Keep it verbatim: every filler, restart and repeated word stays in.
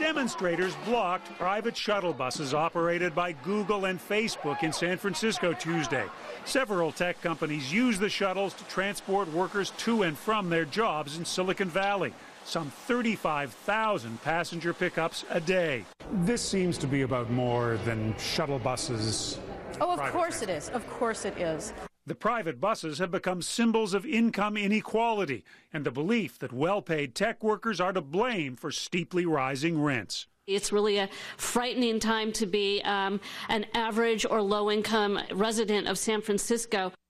Demonstrators blocked private shuttle buses operated by Google and Facebook in San Francisco Tuesday. Several tech companies use the shuttles to transport workers to and from their jobs in Silicon Valley. Some thirty-five thousand passenger pickups a day. This seems to be about more than shuttle buses. Oh, of course it is. Of course it is. The private buses have become symbols of income inequality and the belief that well-paid tech workers are to blame for steeply rising rents. It's really a frightening time to be um, an average or low-income resident of San Francisco.